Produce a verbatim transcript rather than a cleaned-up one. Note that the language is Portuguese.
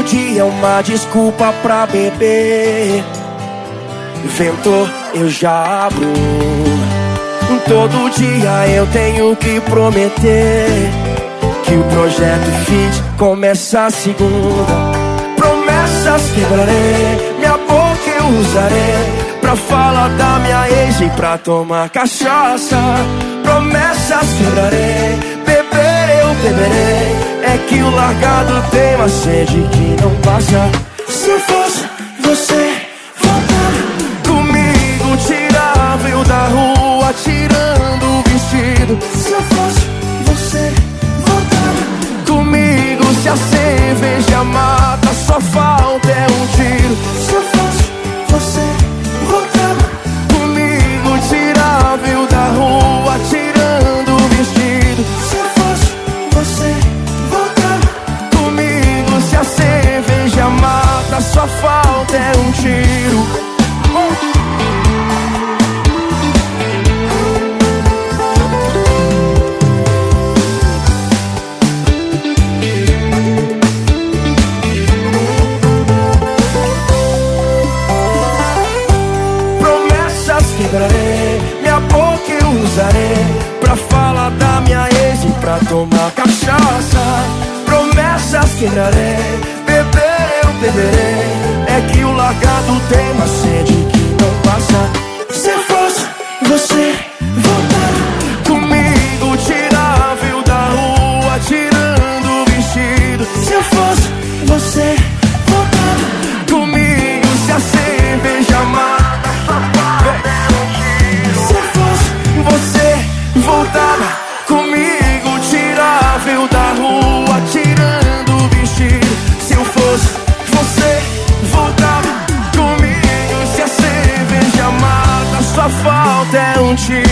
dia é uma desculpa pra beber. Ventou, eu já abro. Todo dia eu tenho que prometer que o projeto Fit começa a segunda. Promessas quebrarei, minha boca eu usarei pra falar da minha ex e pra tomar cachaça. Promessas quebrarei, beber eu beberei. É que o largado tem uma sede que não passa. Se eu fosse você, voltava comigo, tirava eu da rua, tirando o vestido. Se eu fosse você, voltava comigo. Se a cerveja mata, só falta é um tiro. Se eu fosse você, voltava comigo, tirava eu da rua, tirando o vestido. Se eu fosse você, voltava comigo. Se a cerveja mata, só falta é um tiro. Quebrarei, minha boca eu usarei pra falar da minha ex e pra tomar cachaça. Promessas quebrarei, beber eu beberei. É que o largado tem uma sede que não passa. Se fosse você, voltava comigo, tirava eu da rua, tirando o vestido. Se eu fosse você, voltava comigo. Se a cerveja mata, voltava comigo, tirava eu da rua, tirando o vestido. Se eu fosse você, voltava comigo. Se a cerveja mata, só falta é um tiro.